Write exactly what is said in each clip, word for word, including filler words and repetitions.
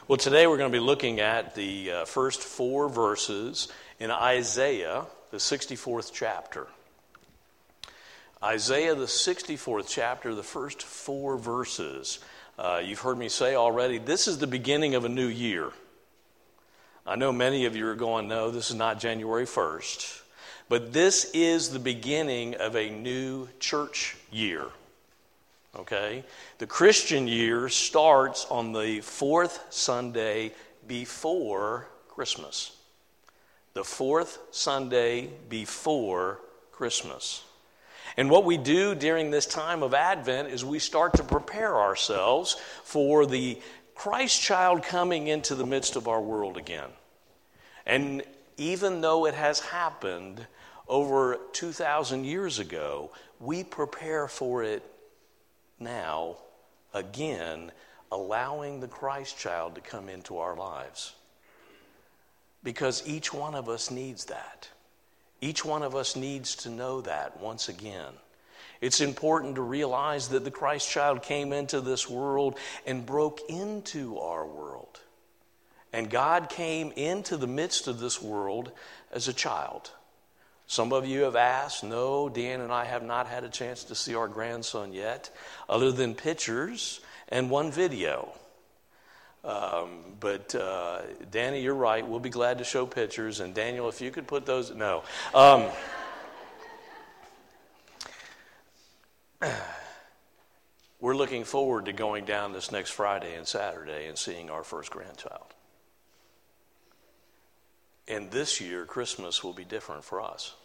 Well, today we're going to be looking at the uh, first four verses in Isaiah, the sixty-fourth chapter. Isaiah, the sixty-fourth chapter, the first four verses. Uh, you've heard me say already, this is the beginning of a new year. I know many of you are going, no, this is not January first. But this is the beginning of a new church year. Okay? The Christian year starts on the fourth Sunday before Christmas. The fourth Sunday before Christmas. And what we do during this time of Advent is we start to prepare ourselves for the Christ child coming into the midst of our world again. And even though it has happened over two thousand years ago, we prepare for it now, again, allowing the Christ child to come into our lives. Because each one of us needs that. Each one of us needs to know that once again. It's important to realize that the Christ child came into this world and broke into our world. And God came into the midst of this world as a child. Some of you have asked, no, Dan and I have not had a chance to see our grandson yet, other than pictures and one video. Um, but uh, Danny, you're right. We'll be glad to show pictures. And Daniel, if you could put those, no. Um, we're looking forward to going down this next Friday and Saturday and seeing our first grandchild. And this year, Christmas will be different for us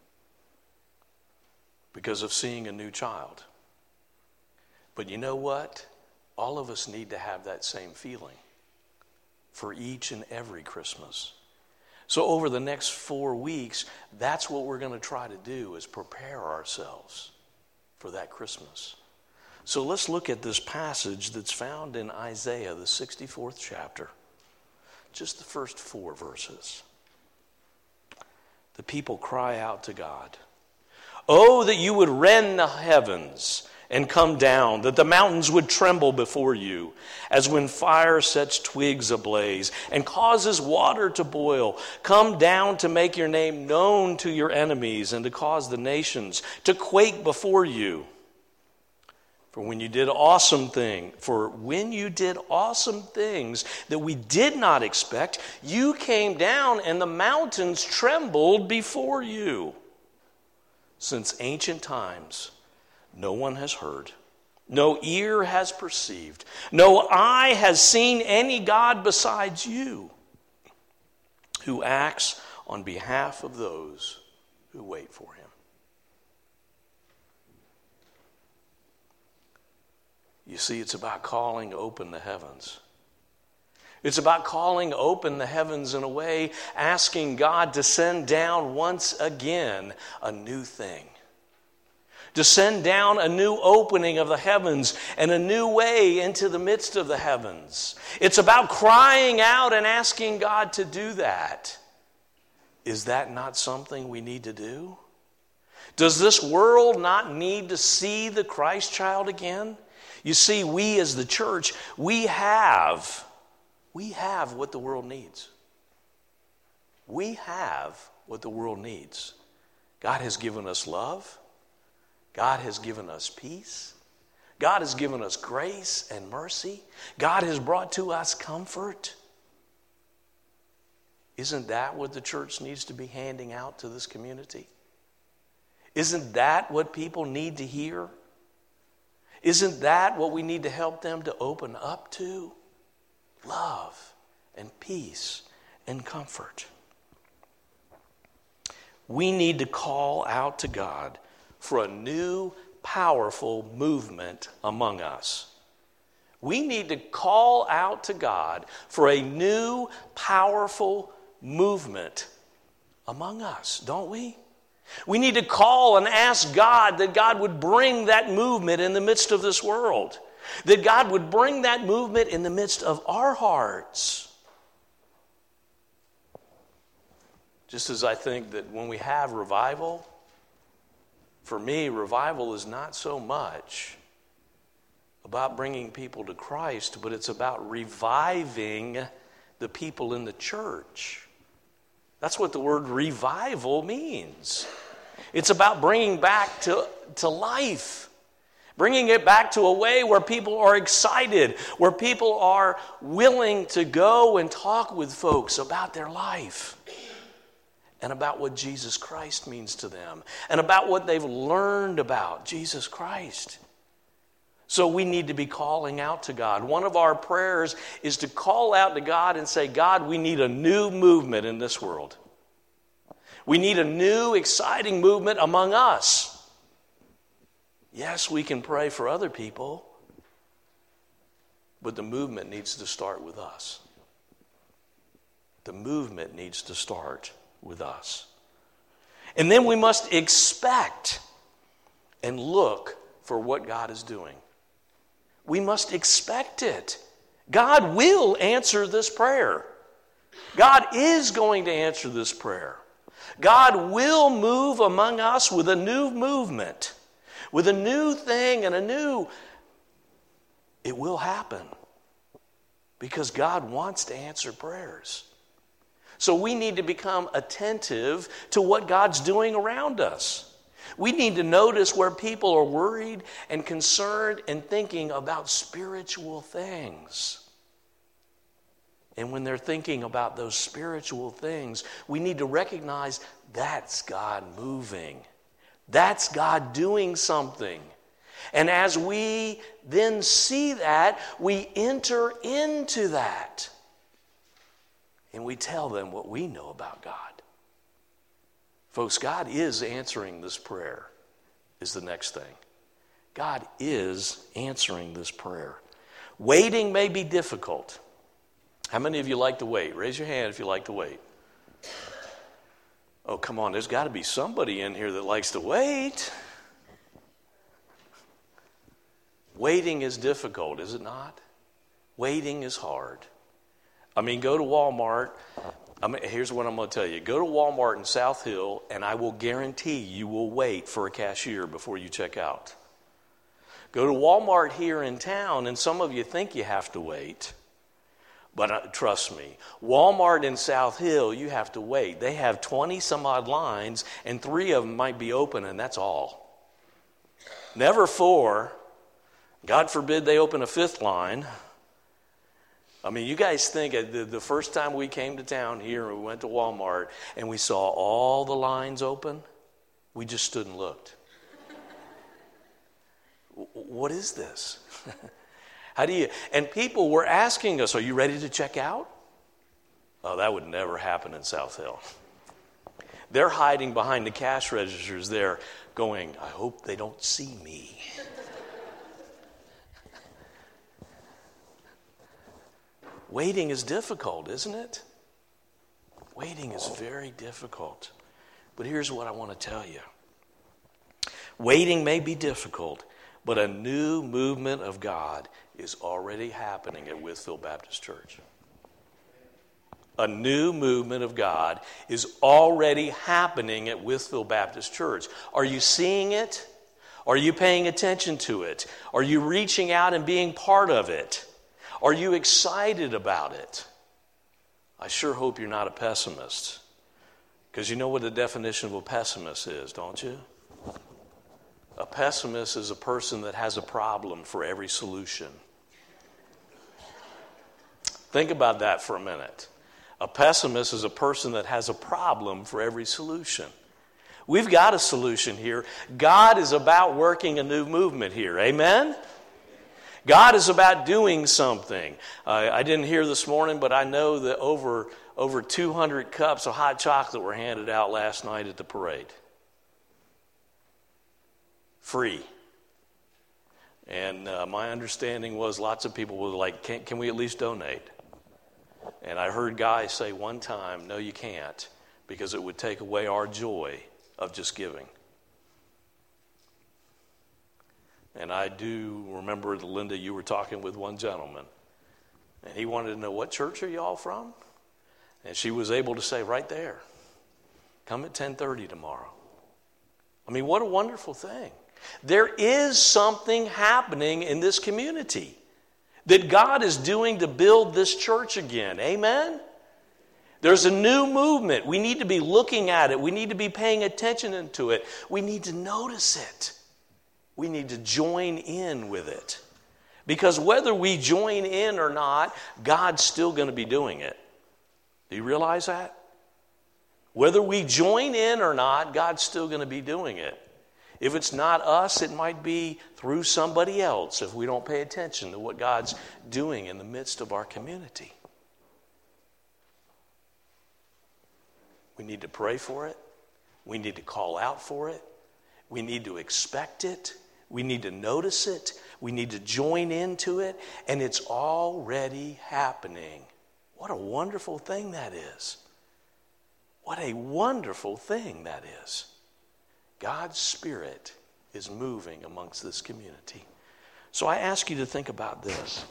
because of seeing a new child. But you know what? All of us need to have that same feeling for each and every Christmas. So over the next four weeks, that's what we're going to try to do, is prepare ourselves for that Christmas. So let's look at this passage that's found in Isaiah, the sixty-fourth chapter. Just the first four verses. The people cry out to God, "Oh, that you would rend the heavens and come down, that the mountains would tremble before you, as when fire sets twigs ablaze and causes water to boil. Come down to make your name known to your enemies and to cause the nations to quake before you. For when you did awesome thing, for when you did awesome things that we did not expect, you came down and the mountains trembled before you. Since ancient times, no one has heard, no ear has perceived, no eye has seen any God besides you, who acts on behalf of those who wait for him." You see, it's about calling open the heavens. It's about calling open the heavens in a way, asking God to send down once again a new thing. To send down a new opening of the heavens and a new way into the midst of the heavens. It's about crying out and asking God to do that. Is that not something we need to do? Does this world not need to see the Christ child again? You see, we as the church, we have, we have what the world needs. We have what the world needs. God has given us love. God has given us peace. God has given us grace and mercy. God has brought to us comfort. Isn't that what the church needs to be handing out to this community? Isn't that what people need to hear? Isn't that what we need to help them to open up to? Love and peace and comfort. We need to call out to God for a new, powerful movement among us. We need to call out to God for a new, powerful movement among us, don't we? We need to call and ask God that God would bring that movement in the midst of this world. That God would bring that movement in the midst of our hearts. Just as I think that when we have revival, for me, revival is not so much about bringing people to Christ, but it's about reviving the people in the church. That's what the word revival means. It's about bringing back to, to life. Bringing it back to a way where people are excited, where people are willing to go and talk with folks about their life and about what Jesus Christ means to them and about what they've learned about Jesus Christ. So we need to be calling out to God. One of our prayers is to call out to God and say, God, we need a new movement in this world. We need a new, exciting movement among us. Yes, we can pray for other people, but the movement needs to start with us. The movement needs to start with us. And then we must expect and look for what God is doing. We must expect it. God will answer this prayer. God is going to answer this prayer. God will move among us with a new movement. With a new thing and a new, it will happen. Because God wants to answer prayers. So we need to become attentive to what God's doing around us. We need to notice where people are worried and concerned and thinking about spiritual things. And when they're thinking about those spiritual things, we need to recognize that's God moving. That's God doing something. And as we then see that, we enter into that. And we tell them what we know about God. Folks, God is answering this prayer, is the next thing. God is answering this prayer. Waiting may be difficult. How many of you like to wait? Raise your hand if you like to wait. Oh, come on, there's got to be somebody in here that likes to wait. Waiting is difficult, is it not? Waiting is hard. I mean, go to Walmart. I mean, here's what I'm going to tell you. Go to Walmart in South Hill, and I will guarantee you will wait for a cashier before you check out. Go to Walmart here in town, and some of you think you have to wait. But uh, trust me, Walmart in South Hill, you have to wait. They have twenty some odd lines, and three of them might be open, and that's all. Never four. God forbid they open a fifth line. I mean, you guys think the, the first time we came to town here and we went to Walmart and we saw all the lines open, we just stood and looked. What is this? How do you, and people were asking us, are you ready to check out? Oh, that would never happen in South Hill. They're hiding behind the cash registers there going, I hope they don't see me. Waiting is difficult, isn't it? Waiting is very difficult. But here's what I want to tell you. Waiting may be difficult, but a new movement of God is already happening at Withfield Baptist Church. A new movement of God is already happening at Withfield Baptist Church. Are you seeing it? Are you paying attention to it? Are you reaching out and being part of it? Are you excited about it? I sure hope you're not a pessimist. Because you know what the definition of a pessimist is, don't you? A pessimist is a person that has a problem for every solution. Think about that for a minute. A pessimist is a person that has a problem for every solution. We've got a solution here. God is about working a new movement here. Amen? God is about doing something. Uh, I didn't hear this morning, but I know that over, over two hundred cups of hot chocolate were handed out last night at the parade. Free. And uh, my understanding was lots of people were like, can, can we at least donate? And I heard guys say one time, no, you can't, because it would take away our joy of just giving. And I do remember, Linda, you were talking with one gentleman, and he wanted to know, what church are you all from? And she was able to say right there, come at ten thirty tomorrow. I mean, what a wonderful thing. There is something happening in this community that God is doing to build this church again. Amen? There's a new movement. We need to be looking at it. We need to be paying attention to it. We need to notice it. We need to join in with it. Because whether we join in or not, God's still going to be doing it. Do you realize that? Whether we join in or not, God's still going to be doing it. If it's not us, it might be through somebody else if we don't pay attention to what God's doing in the midst of our community. We need to pray for it. We need to call out for it. We need to expect it. We need to notice it. We need to join into it. And it's already happening. What a wonderful thing that is. What a wonderful thing that is. God's Spirit is moving amongst this community. So I ask you to think about this.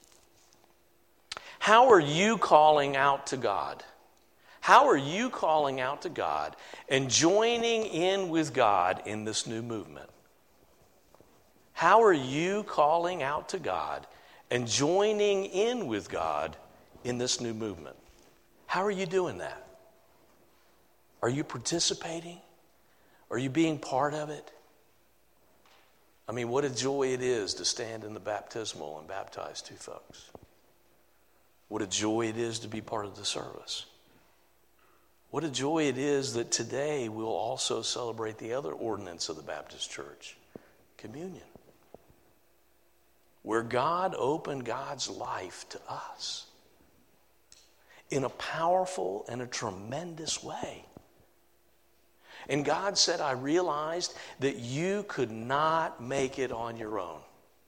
How are you calling out to God? How are you calling out to God and joining in with God in this new movement? How are you calling out to God and joining in with God in this new movement? How are you doing that? Are you participating? Are you being part of it? I mean, what a joy it is to stand in the baptismal and baptize two folks. What a joy it is to be part of the service. What a joy it is that today we'll also celebrate the other ordinance of the Baptist Church, communion, where God opened God's life to us in a powerful and a tremendous way. And God said, I realized that you could not make it on your own.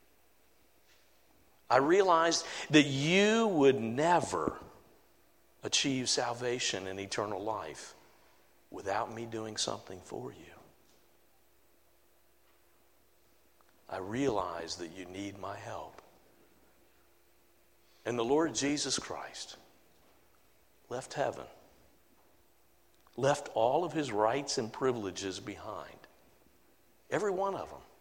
I realized that you would never achieve salvation and eternal life without me doing something for you. I realize that you need my help. And the Lord Jesus Christ left heaven, left all of his rights and privileges behind, every one of them,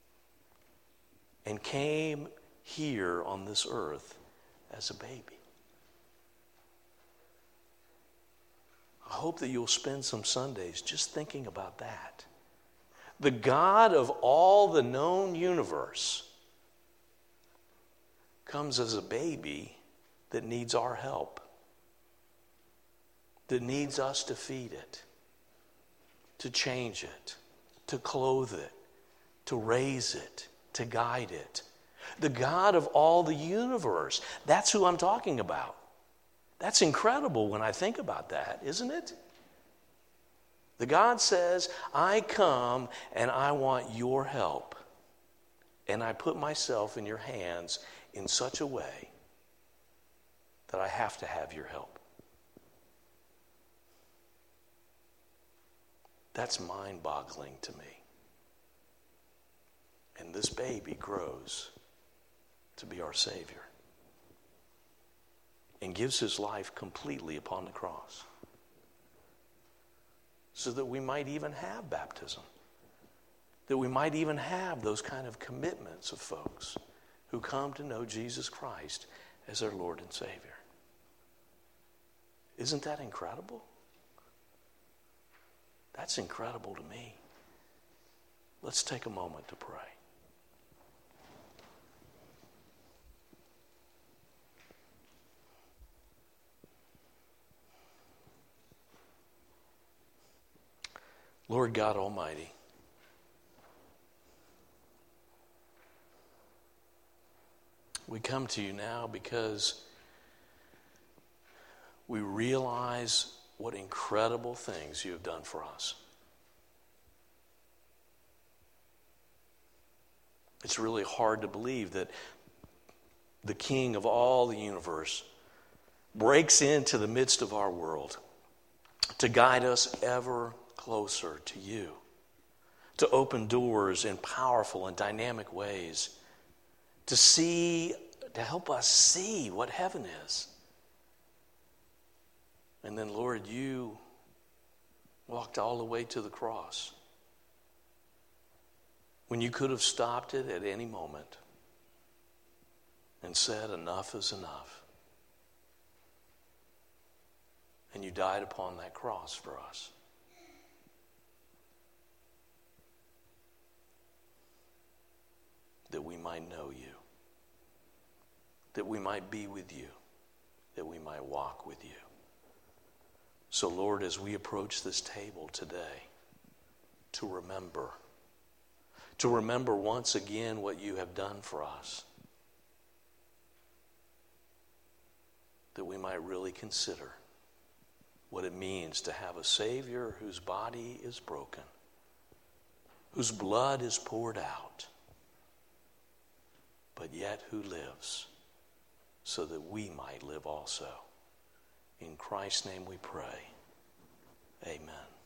and came here on this earth as a baby. I hope that you'll spend some Sundays just thinking about that. The God of all the known universe comes as a baby that needs our help, that needs us to feed it, to change it, to clothe it, to raise it, to guide it. The God of all the universe. That's who I'm talking about. That's incredible when I think about that, isn't it? The God says, I come and I want your help. And I put myself in your hands in such a way that I have to have your help. That's mind-boggling to me. And this baby grows to be our Savior and gives his life completely upon the cross so that we might even have baptism, that we might even have those kind of commitments of folks who come to know Jesus Christ as their Lord and Savior. Isn't that incredible? That's incredible to me. Let's take a moment to pray. Lord God Almighty, we come to you now because we realize what incredible things you have done for us. It's really hard to believe that the King of all the universe breaks into the midst of our world to guide us ever closer to you, to open doors in powerful and dynamic ways, to see, to help us see what heaven is. And then, Lord, you walked all the way to the cross when you could have stopped it at any moment and said, enough is enough. And you died upon that cross for us. That we might know you. That we might be with you. That we might walk with you. So, Lord, as we approach this table today, to remember, to remember once again what you have done for us, that we might really consider what it means to have a Savior whose body is broken, whose blood is poured out, but yet who lives so that we might live also. In Christ's name we pray. Amen.